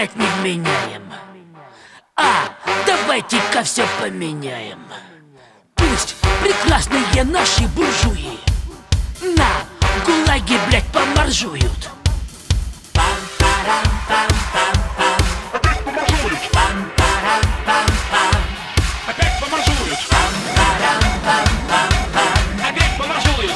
блядь, не вменяем. Давайте-ка все поменяем. Пусть прекрасные наши буржуи на гулаге, блядь, поморжуют. Опять поморжуют. Опять поморжуют.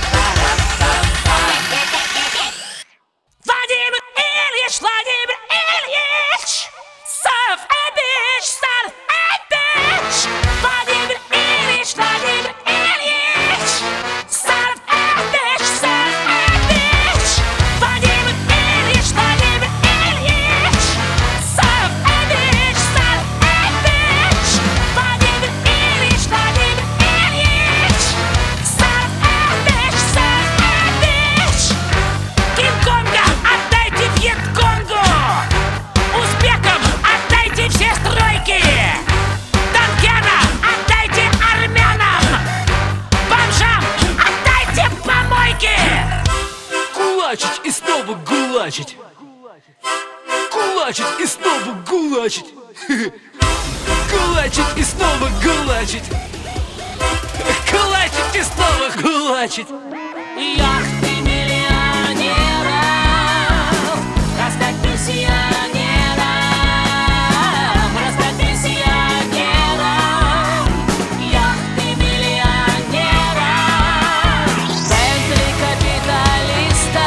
Владимир Ильич, Владимир Ильич, son of a bitch, son of a bitch. Владимир Ильич, Владимир Ильич, son of a bitch, son of a bitch. Владимир Ильич, Владимир Ильич, son of a bitch, son of a bitch. Владимир Ильич, Владимир Ильич, son of a bitch, son of a bitch. Кинг-Конга отдайте Вьетконгу, узбекам отдайте все стройки, Танкена отдайте армянам, бомжам отдайте помойки. Кулачить и снова гулачить. Кулачить и снова гулачить. Кулачить и снова гулачить. Кулачить и снова гулачить. Яхты миллионеров, раздать пенсионерам, раздать пенсионерам. Яхты миллионеров, Бентли капиталиста,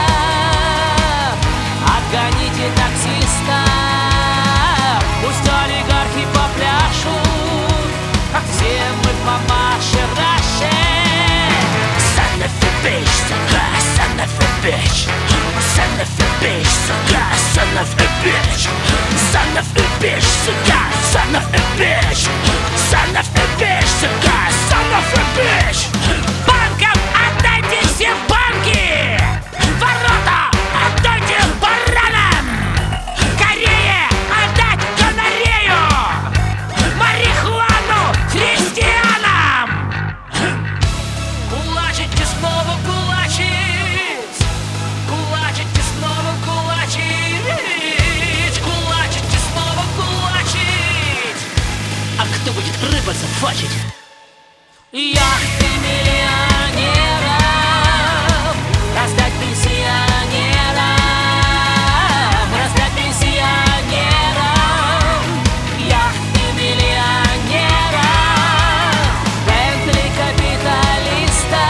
отгоните таксиста. Пусть олигархи попляшут, как все мы помашем Раше. Son of a bitch, suka, son of a bitch. Son of a bitch, suka, son of a bitch. Son of a bitch, suka, son of a bitch. Son of a bitch, suka, son of a bitch. Банкам отдайте все банки, ворота отдайте баранам, Корее отдать гонорею, марихуану христианам. Кулачить и снова кулачить, кулачить и снова кулачить, кулачить и снова кулачить. А кто будет рыбаться, фачить? Яхты миллионеров, раздать пенсионерам, раздать пенсионерам. Яхты миллионеров, Бентли капиталиста,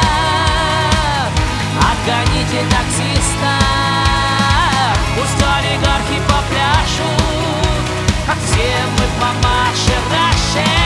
отгоните таксиста. Пусть олигархи попляшут, как все мы помашем Раше.